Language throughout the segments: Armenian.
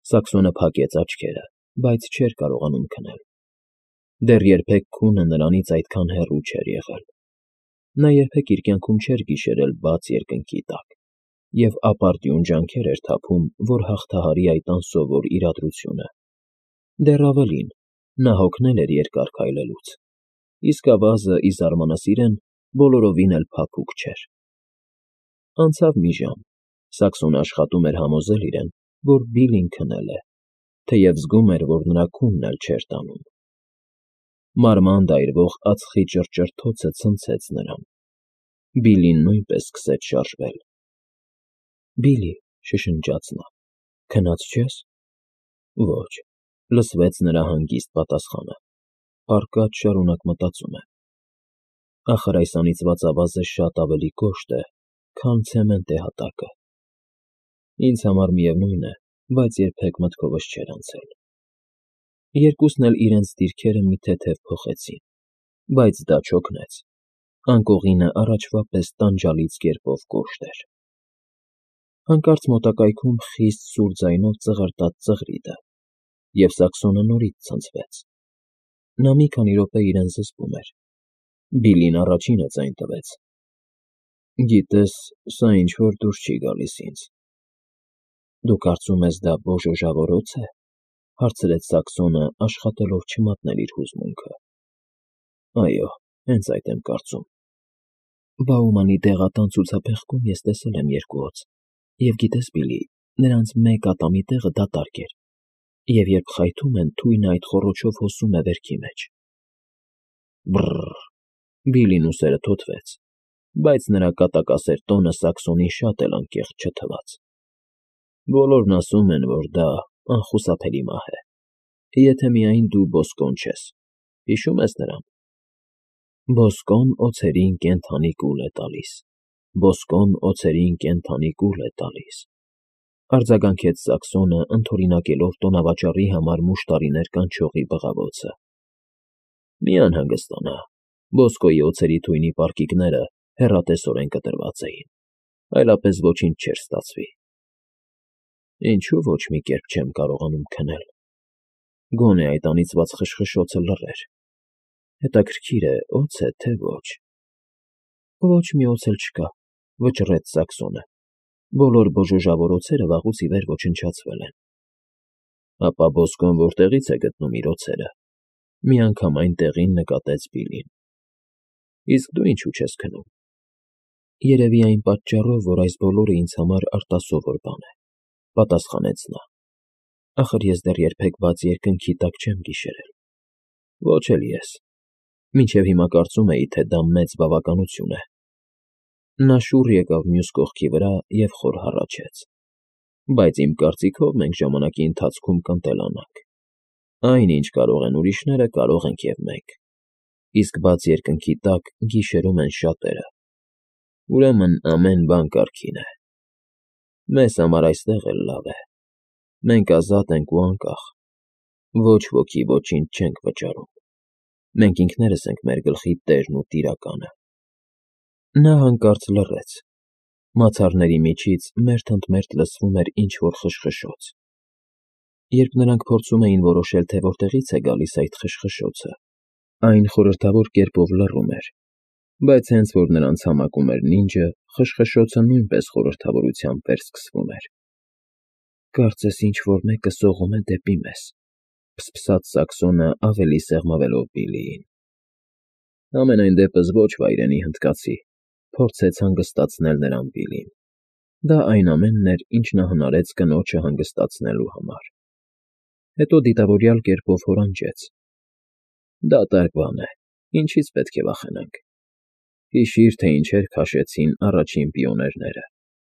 Սաքսոնը փակեց աչքերը, բայց չէր կարողանում քնել։ Դեռ երբեք քունը նրանից այդքան հեռու չէր եղել։ Նա երբեք իր կյանքում չէր գիշերել բաց երկնքի տակ և ապարդյուն ջանքեր էր թափում, որ հաղթահարի այդ անսովոր իրադրությունը։ Դեռ ավելին, նա հոգնել էր երկար քայլելուց, իսկ ավազը, ի զարմանս իրեն, բոլորովին էլ փափուկ չէր։ Անցավ մի ժամ, Սաքսոնը աշխատում էր համոզել իրեն, որ Բիլլին քնել է, թեև զգում էր, որ նրա քունն էլ չէր տանում։ Մարմանդ այրվող ածխի ճռճռթոցը ցնցեց նրան։ Բիլլին նույնպես սկսեց շարժվել։ «Բիլլի», շշնջաց նա, «քնած չե՞ս»։ «Ոչ», լսվեց նրա հանգիստ պատասխանը։ Արկած շարունակ մտածում եմ։ Ախր այս անիծված ավազը շատ ավելի կոշտ է, քան ցեմենտ է հատակը։ Ինձ համար միևնույն է, բայց երբեք մտքովս չէր անցել։ Երկուսն էլ իրենց դիրքերը մի թեթև փոխեցին, բայց դա չօգնեց։ Անկողինը առաջվա պես տանջալից կերպով կոշտ էր։ Հանկարծ մոտակայքում խիստ սուր ձայնով ծղրտաց ծղրիդը, և Սաքսոնը նորից ցնցվեց։ Նա մի քանի րոպե իրեն զսպում էր։ Բիլլին առաջինը ձայն տվեց։ «Գիտես, սա ինչ֊որ դուր չի գալիս ինձ»։ «Դու կարծում ես դա բոժոժավորո՞ց է», հարցրեց Սաքսոնը, աշխատելով չմատնել իր հուզմունքը։ «Այո, հենց այդ եմ կարծում»։ Բաումանի դեղատան ցուցափեղկում ես տեսել եմ երկու օձ, և գիտես, Բիլլի, նրանց մեկ ատամի տեղը դատարկ էր, և երբ խայթում են, թույնը այդ խոռոչով հոսում է վերքի մեջ։ Բռռռ։ Բիլլին ուսերը թոթվեց, բայց նրա կատակասեր տոնը Սաքսոնին շատ էլ անկեղծ չթվաց։ Բոլորն ասում են, որ դա անխուսափելի մահ է, եթե միայն դու ոսկոն չես։ Հիշո՞ւմ ես նրան։ Ոսկոն օձերին կենդանի կուլ է տալիս, ոսկոն օձերին կենդանի կուլ է տալիս, արձագանքեց Սաքսոնը, ընդօրինակելով տոնավաճառի համար մուշտարիներ կանչողի բղավոցը։ Մի անհանգստանա, ոսկոյի օձերի թույնի պարկիկները հեռատեսորեն կտրված էին, այլապես ոչինչ չէր ստացվի։ Ինչու ոչ մի կերպ չեմ կարողանում քնել։ Գոնե այդ անիծված խշխշոցը լռեր։ Հետաքրքիր է, օձ է, թե ոչ։ Ոչ մի օձ էլ չկա, վճռեց Սաքսոնը։ Բոլոր բոժոժավոր օձերը վաղուց ի վեր ոչնչացվել են։ Ապա ոսկոն որտեղի՞ց է գտնում իր օձերը։ Միանգամայն տեղին նկատեց Բիլլին։ Իսկ դու ինչու չես քնում։ Երևի այն պատճառով, որ այս բոլորը ինձ համար արտասովոր բան է, պատասխանեց նա։ Ախր ես դեռ երբեք բաց երկնքի տակ չեմ գիշերել։ Ոչ էլ ես։ Մինչև հիմա կարծում էի, թե դա մեծ բավականություն է։ Նա շուռ եկավ մյուս կողքի վրա և խոր հառաչեց։ Բայց իմ կարծիքով մենք ժամանակի ընթացքում կընտելանանք։ Այն, ինչ կարող են ուրիշները, կարող ենք և մենք։ Իսկ բաց երկնքի տակ գիշերում են շատերը։ Ուրեմն ամեն բան կարգին է։ Մեզ համար այստեղ էլ լավ է։ Մենք ազատ ենք ու անկախ։ Ոչ ոքի ոչինչ չենք վճարում։ Մենք ինքներս ենք մեր գլխի տերն ու տիրականը։ Նա հանկարծ լռեց։ Մացառների միջից մերթընդմերթ լսվում էր ինչ֊որ խշխշոց։ Երբ նրանք փորձում էին որոշել, թե որտեղից է գալիս այդ խշխշոցը, այն խորհրդավոր կերպով լռում էր, բայց հենց որ նրանց համակում էր նինջը, խշխշոցը նույնպես խորհրդավորությամբ վերսկսվում էր։ Կարծես ինչ֊որ մեկը սողում է դեպի մեզ, փսփսաց Սաքսոնը, ավելի սեղմվելով Բիլլիին։ Համենայն դեպս ոչ, վայրենի հնդկացի, փորձեց հանգստացնել նրան Բիլլին։ Դա այն ամենն էր, ինչ նա հնարեց կնոջը հանգստացնելու համար։ Հետո դիտավորյալ կերպով հորանջեց. Դատարկ բան է, ինչից պետք է վախենանք։ Հիշիր, թե ինչեր քաշեցին առաջին պիոներները։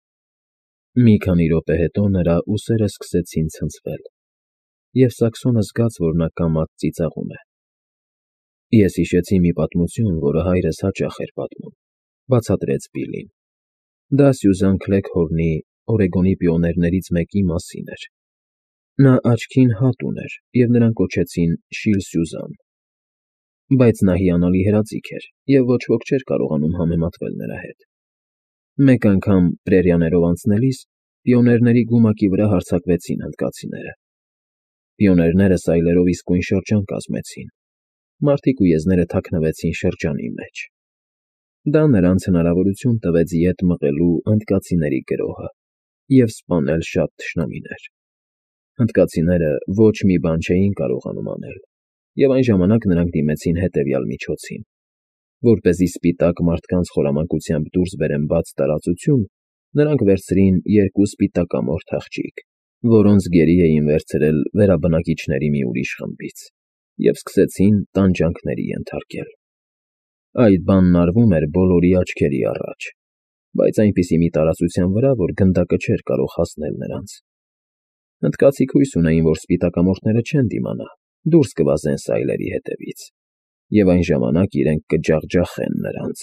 Մի քանի րոպե հետո նրա ուսերը սկսեցին ցնցվել, և Սաքսոնը զգաց, որ նա կամաց ծիծաղում է։ Ես հիշեցի մի պատմություն, որը հայրս հաճախ էր պատմում, բացատրեց Բիլլին։ Դա Սյուզան Քլեգհորնի Օրեգոնի պիոներներից մեկի մասին էր։ Նա աչքին հատ ուներ, և նրան կոչեցին Շիլ Սյուզան։ Բայց նա հիանալի հրաձիգ էր, և ոչ ոք չէր կարողանում համեմատվել նրա հետ։ Մեկ անգամ, պրերիաներով անցնելիս, պիոներների գումակի վրա հարձակվեցին հնդկացիները։ Պիոներները սայլերով իսկույն շրջան կազմեցին։ Մարդիկ ու եզները թաքնվեցին շրջանի մեջ։ Դա նրանց հնարավորություն տվեց ետ մղելու հնդկացիների գրոհը և սպանել շատ թշնամիներ։ Հնդկացիները ոչ մի բան չէին կարողանում անել, և այն ժամանակ նրանք դիմեցին հետևյալ միջոցին. որպեսզի սպիտակ մարդկանց խորամանկությամբ դուրս բերեն բաց տարածություն, նրանք վերցրին երկու սպիտակամորթ աղջիկ, որոնց գերի էին վերցրել վերաբնակիչների մի ուրիշ խմբից, և սկսեցին տանջանքների ենթարկել։ Այդ բանն արվում էր բոլորի աչքերի առաջ, բայց այնպիսի մի տարածության վրա, որ գնդակը չէր կարող հասնել նրանց։ Հնդկացիք հույս ունեին, որ սպիտակամորթները չեն դիմանա, դուրս կվազեն սայլերի հետևից, և այն ժամանակ իրենք կջախջախեն նրանց։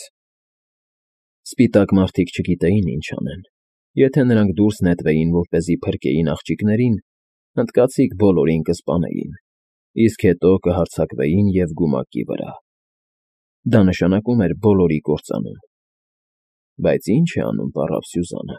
Սպիտակ մարդիկ չգիտեին ինչ անեն։ Եթե նրանք դուրս նետվեին, որպեսզի փրկեին աղջիկներին, հնդկացիք բոլորին կսպանեին, իսկ հետո կհարձակվեին և գումակի վրա։ Դա նշանակում էր բոլորի կործանում։ Բայց ի՞նչ է անում պառավ Սյուզանը։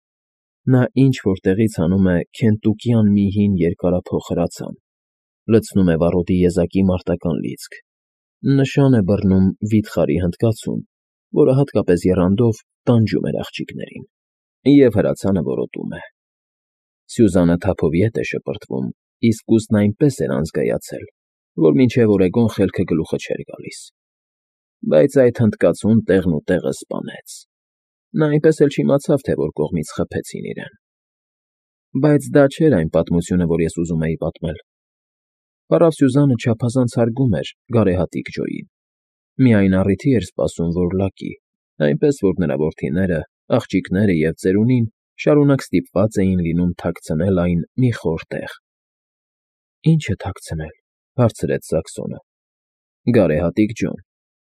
Նա ինչ-որ տեղից հանում է քենտուկյան մի հին երկարափոխ հրացան, լցնում է վառոդի եզակի մարտական լիցք, նշան է բռնում վիթխարի հնդկացուն, որը հատկապես եռանդով տանջում էր աղջիկներին, և հրացանը որոտում է։ Սյուզանը թափով ետ է շպրտվում, իսկ կուսն այնպես էր անզգայացել, որ մինչև օրեգոն խելքը գլուխը չէր գալիս։ Բայց այդ հնդկացուն տեղն ու տեղը սպանեց։ Նա այնպես էլ չիմացավ, թե որ կողմից խփեցին իրեն։ Բայց դա չէր այն պատմությունը, որ ես ուզում էի պատմել։ Պառավ Սյուզանը չափազանց հարգում էր գարեհատիկ Ջոյին։ Միայն առիթի էր սպասում, որ լակի, այնպես որ նրա որդիները, աղջիկները և ծերունին շարունակ ստիպված էին լինում թաքցնել այն մի խոր տեղ։ Ի՞նչը թաքցնել, հարցրեց Սաքսոնը։ Գարեհատիկ Ջոն։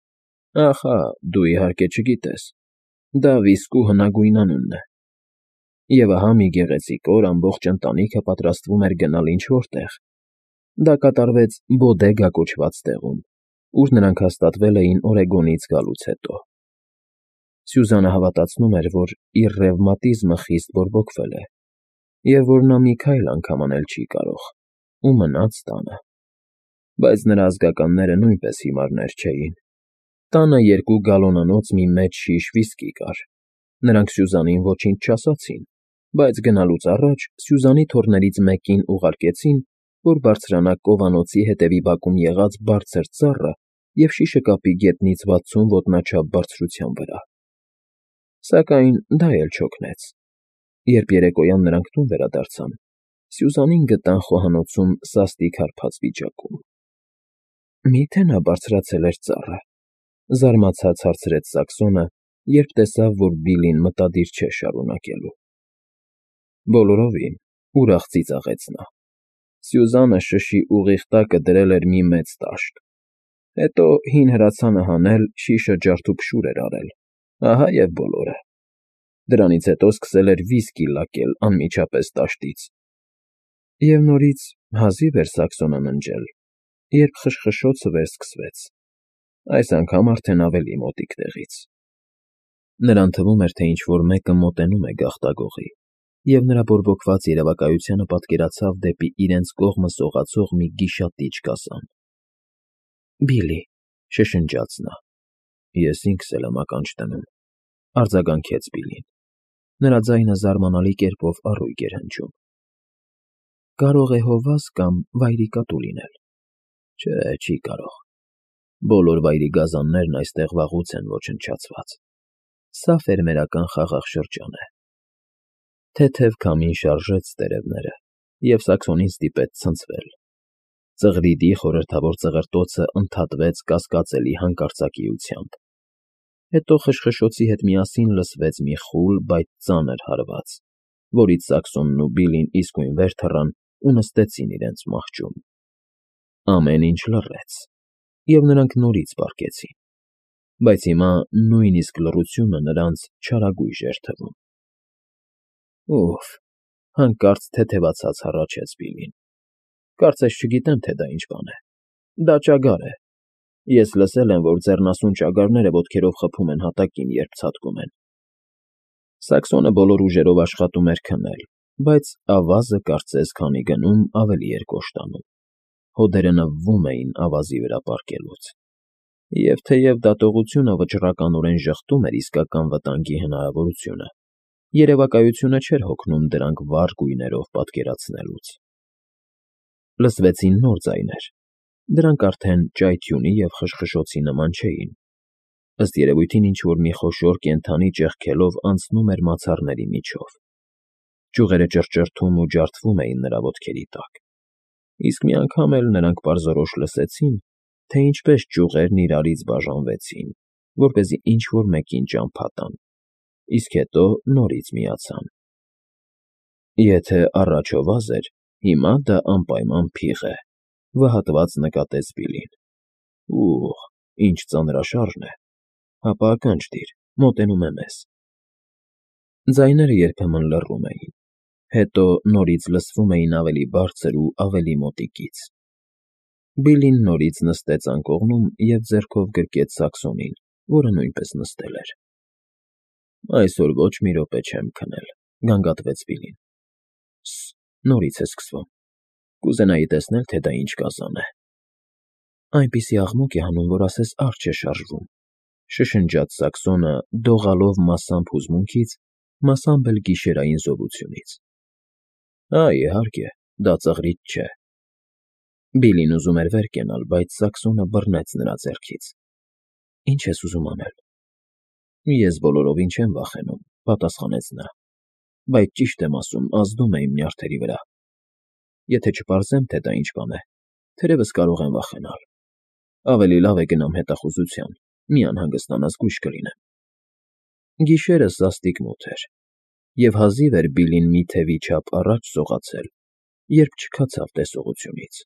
Ահա, դու իհարկե չգիտես։ Դա Վիսկու հնագույն անունն է։ Եվ ահա մի գեղեցիկ օր ամբողջ ընտանիքը պատրաստվում էր գնալ ինչ֊որ տեղ։ Դա կատարվեց Բոդեգա կոչված տեղում, ուր նրանք հաստատվել էին Օրեգոնից գալուց հետո։ Սյուզանը հավատացնում էր, որ իր ռևմատիզմը խիստ բորբոքվել է, և որ նա մի քայլ անգամ անել չի կարող, ու մնաց տանը։ Բայց նրա ազգականները նույնպես հիմարներ չէին։ Տանը 2 գալոնանոց մի մեծ շիշ վիսկի կար։ Նրանք Սյուզանին ոչինչ չասացին, բայց գնալուց առաջ Սյուզանի թոռներից մեկին ուղարկեցին, որ բարձրանա կովանոցի հետևի բակում եղած բարձր ծառը և շիշը կապի գետնից 60 ոտնաչափ բարձրության վրա։ Սակայն դա էլ չօգնեց։ Երբ երեկոյան նրանք տուն վերադարձան, Սյուզանին գտան խոհանոցում սաստիկ հարբած վիճակում։ Մի՞թե նա բարձրացել էր ծառը, զարմացած հարցրեց Սաքսոնը, երբ տեսավ, որ Բիլին մտադիր չէ շարունակելու։ Բոլորովին, ուրախ ծիծաղեց նա։ Սյուզանը շշի ուղիղ տակը դրել էր մի մեծ տաշտ։ Հետո հին հրացանը հանել, շիշը ջարդուփշուր էր արել, ահա և բոլորը։ Դրանից հետո սկսել էր վիսկի լակել անմիջապես տաշտից։ Եվ նորից հազիվ էր Սաքսոնը ննջել, երբ խշխշոցը վերսկսվեց, այս անգամ արդեն ավելի մոտիկ տեղից։ Նրան թվում էր, թե ինչ֊որ մեկը մոտենում է գաղտագողի, և նրա բորբոքված երևակայությանը պատկերացավ դեպի իրենց կողմը սողացող մի գիշատիչ գազան։ Բիլի, շշնջաց նա։ Ես ինքս էլ եմ ականջ դնում, արձագանքեց Բիլին։ Նրա ձայնը զարմանալի կերպով առույգ էր հնչում։ Կարող է հովազ կամ վայրի կատու լինել։ Չէ, չի կարող։ Բոլոր վայրի գազաններն այստեղ վաղուց են ոչնչացված։ Սա ֆերմերական խաղաղ շրջան է։ Թեթև քամին շարժեց տերևները, և Սաքսոնին ստիպեց ցնցվել։ Ծղրիդի խորհրդավոր ծղրտոցը ընդհատվեց կասկածելի հանկարծակիությամբ։ Հետո խշխշոցի հետ միասին լսվեց մի խուլ, բայց ծանր հարված, որից Սաքսոնն ու Բիլին իսկույն վեր թռան ու նստեցին իրենց մահճում։ Ամեն ինչ լռեց, և նրանք նորից պառկեցին։ Բայց հիմա նույնիսկ լռությունը նրանց չարագույժ էր թվում։ Ուֆ, հանկարծ թեթևացած հառաչեց Բիլին։ Կարծես չգիտեմ, թե դա ինչ բան է։ Դա ճագար է։ Ես լսել եմ, որ ձեռնասուն ճագարները ոտքերով խփում են հատակին, երբ ցատկում են։ Սաքսոնը բոլոր ուժերով աշխատում էր քնել, բայց ավազը կարծես քանի գնում ավելի էր կոշտանում։ հոդերը նվվում էին ավազի վրա պառկելուց։ Եվ թեև դատողությունը վճռականորեն ժխտում էր իսկական վտանգի հնարավորությունը, երևակայությունը չէր հոգնում դրանք վառ գույներով պատկերացնելուց։ Լսվեցին նոր ձայներ։ Դրանք արդեն ճայթյունի և խշխշոցի նման չէին։ Ըստ երևույթին ինչ-որ մի խոշոր կենդանի ճեղքելով անցնում էր մացառների միջով։ Ճյուղերը ճռճռթում ու ջարդվում էին նրա ոտքերի տակ։ Իսկ մի անգամ էլ նրանք պարզորոշ լսեցին, թե ինչպես ճյուղերն իրարից բաժանվեցին, որպեսզի ինչ-որ մեկին ճամփա տան, իսկ հետո նորից միացան։ Եթե առաջ օվազ էր, հիմա դա անպայման փիղ է, վհատված նկատեց Բիլին։ Ուղ, ինչ ծանրաշարժ է, հապա ականջ դիր, մոտենում է մեզ։ Ձայները երբեմն լռում էին, հետո նորից լսվում էին ավելի բարձր ու ավելի մոտիկից։ Բիլին նորից նստեց անկողնում և ձեռքով գրկեց Սաքսոնին, որը նույնպես նստել էր։ Այսօր ոչ մի րոպե չեմ քնել, գանգատվեց Բիլին։ Նորից է սկսվում։ Կուզենայի տեսնել, թե դա ինչ կազան է։ Այնպիսի աղմուկ է հանում, որ ասես արջ է շարժվում, շշնջաց Սաքսոնը, դողալով մասամբ հուզմունքից, մասամբ էլ գիշերային զովությունից։ Իհարկե, դա ծղրից չէ։ Բիլին ուզում էր վեր կենալ, բայց Սաքսոնը բռնեց նրա ձեռքից։ Ինչ ես ուզում անել։ Ես բոլորովին չեմ վախենում, պատասխանեց նա, բայց ճիշտ եմ ասում, ազդում է իմ նյարդերի վրա։ Եթե չպարզեմ, թե դա ինչ բան է, թերևս կարող եմ վախենալ։ Ավելի լավ է գնամ հետախուզության, մի անհանգստանաս, գույժ կլինեմ։ Գիշերը սաստիկ մութ էր, և հազիվ էր Բիլին մի թևի չափ առաջ սողացել, երբ չքացավ տեսողությունից։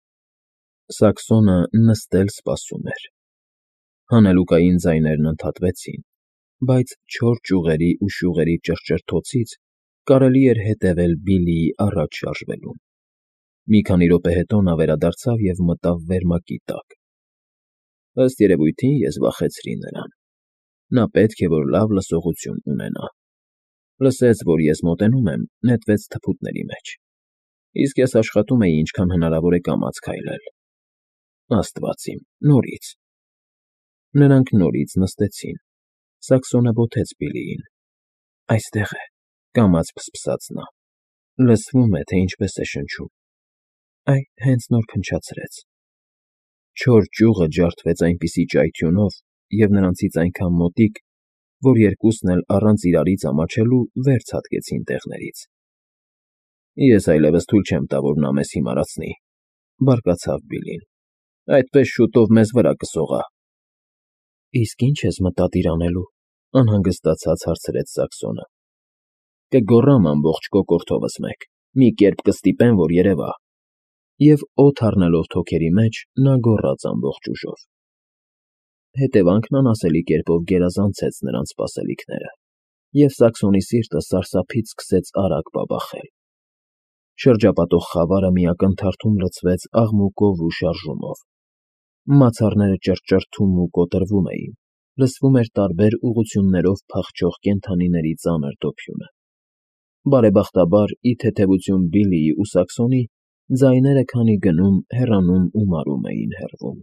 Սաքսոնը նստել սպասում էր։ Հանելուկային ձայներն ընդհատվեցին, բայց չոր ճյուղերի ու շյուղերի ճռճռթոցից կարելի էր հետևել Բիլիի առաջ շարժվելուն։ Մի քանի րոպե հետո նա վերադարձավ և մտավ վերմակի տակ։ Ըստ երևույթին ես վախեցրի նրան։ Նա պետք է որ լավ լսողություն ունենա։ Լսեց, որ ես մոտենում եմ, նետվեց թփուտների մեջ։ Իսկ ես աշխատում էի ինչքան հնարավոր է կամաց քայլել։ Աստված իմ, նորից։ Նրանք նորից նստեցին։ Սաքսոնը բոթեց Բիլիին։ Այստեղ է, կամաց փսփսաց նա։ Լսվում է, թե ինչպես է շնչում։ Հենց նոր փնչացրեց։ Չոր ճյուղը ջարդվեց այնպիսի ճայթյունով և նրանցից այնքան մոտիկ, որ երկուսն էլ առանց իրարից ամաչելու վեր ցատկեցին տեղներից։ Ես այլևս թույլ չեմ տա, որ նա մեզ հիմարացնի, բարկացավ Բիլին։ Այդպես շուտով մեզ վրա կսողա։ Իսկ ի՞նչ ես մտադիր անելու, անհանգստացած հարցրեց Սաքսոնը։ Կգոռամ ամբողջ կոկորդովս մեկ, մի կերպ կստիպեմ, որ երևա։ Եվ օդ առնելով թոքերի մեջ, նա գոռաց ամբողջ ուժով։ Հետևանքն անասելի կերպով գերազանցեց նրանց սպասելիքները, և Սաքսոնի սիրտը սարսափից սկսեց արագ բաբախել։ Շրջապատող խավարը մի ակնթարթում լցվեց աղմուկով ու շարժումով։ Մացառները ճռճռթում ու կոտրվում էին, լսվում էր տարբեր ուղղություններով փախչող կենդանիների ծանր դոփյունը։ Բարեբախտաբար, ի թեթևություն Բիլիի ու Սաքսոնի, ձայները քանի գնում, հեռանում ու մարում էին հեռվում։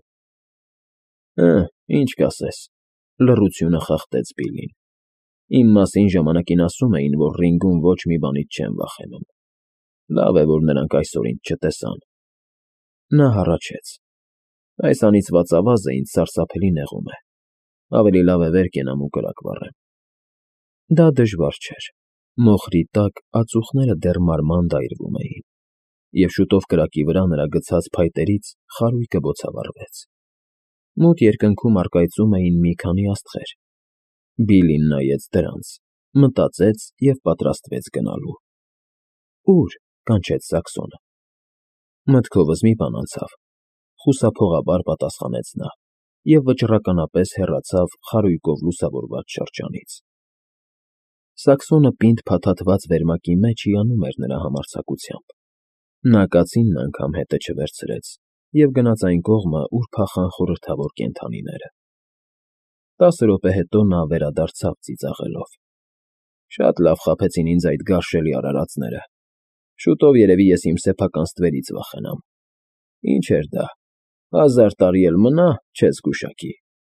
Ինչ կասես, լռությունը խախտեց Բիլին։ Իմ մասին ժամանակին ասում էին, որ ռինգում ոչ մի բանից չեմ վախենում։ Լավ է, որ նրանք այսօր ինձ չտեսան։ Նա հառաչեց։ Այս անիծված ավազը ինձ սարսափելի նեղում է։ Ավելի լավ է վեր կենամ ու կրակ վառեմ։ Դա դժվար չէր։ Մոխրի տակ ածուխները դեռ մարմանդ այրվում էին, և շուտով կրակի վրա նրա գցած փայտերից խարույկը բոցավառվեց։ Մութ երկնքում առկայծում էին մի քանի աստղեր։ Բիլին նայեց դրանց, մտածեց և պատրաստվեց գնալու։ Ո՞ւր, կանչեց Սաքսոնը։ Մտքովս մի բան անցավ, խուսափողաբար պատասխանեց նա և վճռականապես հեռացավ խարույկով լուսավորված շրջանից։ Սաքսոնը պինդ փաթաթված վերմակի մեջ հիանում էր նրա համարձակությամբ։ Նա կացինն անգամ հետը չվերցրեց և գնաց այն կողմը, ուր փախան խորհրդավոր կենդանիները։ 10 րոպե հետո նա վերադարձավ ծիծաղելով։ Շատ լավ խաբեցին ինձ այդ գարշելի արարածները։ Շուտով երևի ես իմ սեփական ստվերից վախենամ։ Ինչ էր դա, 1000 տարի էլ մնա, չես գուշակի։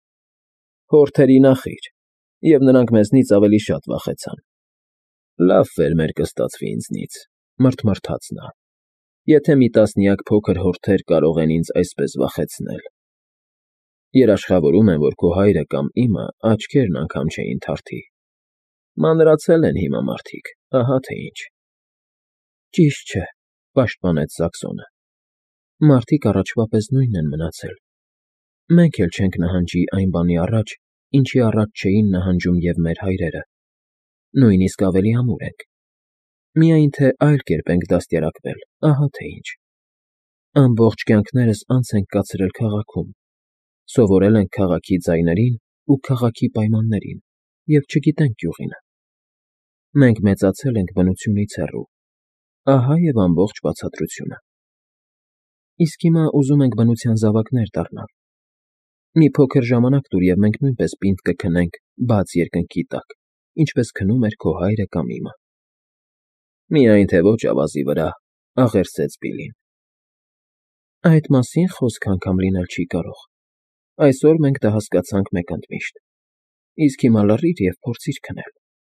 Հորթերի նախիր, և նրանք մեզնից ավելի շատ վախեցան։ Լավ ֆերմեր կստացվի ինձնից, մռթմռթաց նա, եթե մի տասնյակ փոքր հորթեր կարող են ինձ այսպես վախեցնել։ Երաշխավորում եմ, որ քո հայրը կամ իմը աչքերն անգամ չէին թարթի։ Մանրացել են հիմա մարդիկ, ահա թե ինչ։ Ճիշտ չէ, պաշտպանեց Սաքսոնը։ Մարդիկ առաջվա պես նույնն են մնացել։ Մենք էլ չենք նահանջի այն բանի առաջ, ինչի առաջ չէին նահանջում և մեր հայրերը։ Նույնիսկ ավելի ամուր ենք։ Միայն թե այլ կերպ ենք դաստիարակվել, ահա թե ինչ։ Ամբողջ կյանքներս անց ենք կացրել քաղաքում, սովորել ենք քաղաքի ձայներին ու քաղաքի պայմաններին և չգիտենք գյուղինը։ Մենք մեծացել ենք բնությունից հեռու, ահա և ամբողջ բացատրությունը։ Իսկ հիմա ուզում ենք բնության զավակներ դառնալ։ Մի փոքր ժամանակ տուր, և մենք նույնպես պինդ կքնենք բաց երկնքի տակ, ինչպես քնում էր քո հայրը կամ իմը։ Միայն թե ոչ ավազի վրա, աղերսեց Բիլլին։ Այդ մասին խոսք անգամ լինել չի կարող։ Այսօր մենք դա հասկացանք մեկ ընդմիշտ։ Իսկ հիմա լռիր և փորձիր քնել։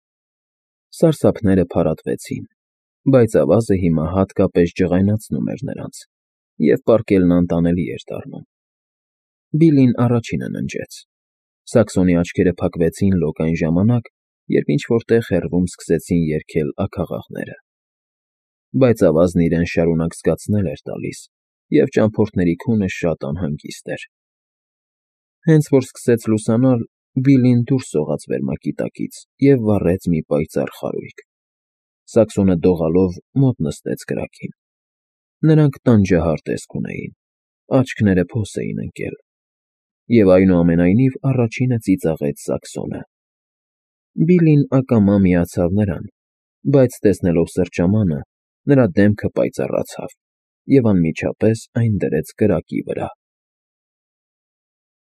Սարսափները փարատվեցին, բայց ավազը հիմա հատկապես ջղայնացնում էր նրանց, և պառկելն անտանելի էր դառնում։ Բիլլին առաջինը ննջեց։ Սաքսոնի աչքերը փակվեցին լոկ այն ժամանակ, երբ ինչ֊որ տեղ հեռվում սկսեցին երգել աքաղաղները։ Բայց ավազն իրեն շարունակ զգացնել էր տալիս, և ճամփորդների քունը շատ անհանգիստ էր։ Հենց որ սկսեց լուսանալ, Բիլլին դուրս սողաց վերմակի տակից և վառեց մի պայծառ խարույկ։ Սաքսոնը դողալով մոտ նստեց կրակին։ Նրանք տանջահար տեսք ունեին, աչքները փոս էին ընկել։ Եվ այնուամենայնիվ առաջինը ծիծաղեց Սաքսոնը։ Բիլլին ակամա միացավ նրան, բայց տեսնելով սրճամանը, նրա դեմքը պայծառացավ, և անմիջապես այն դրեց կրակի վրա։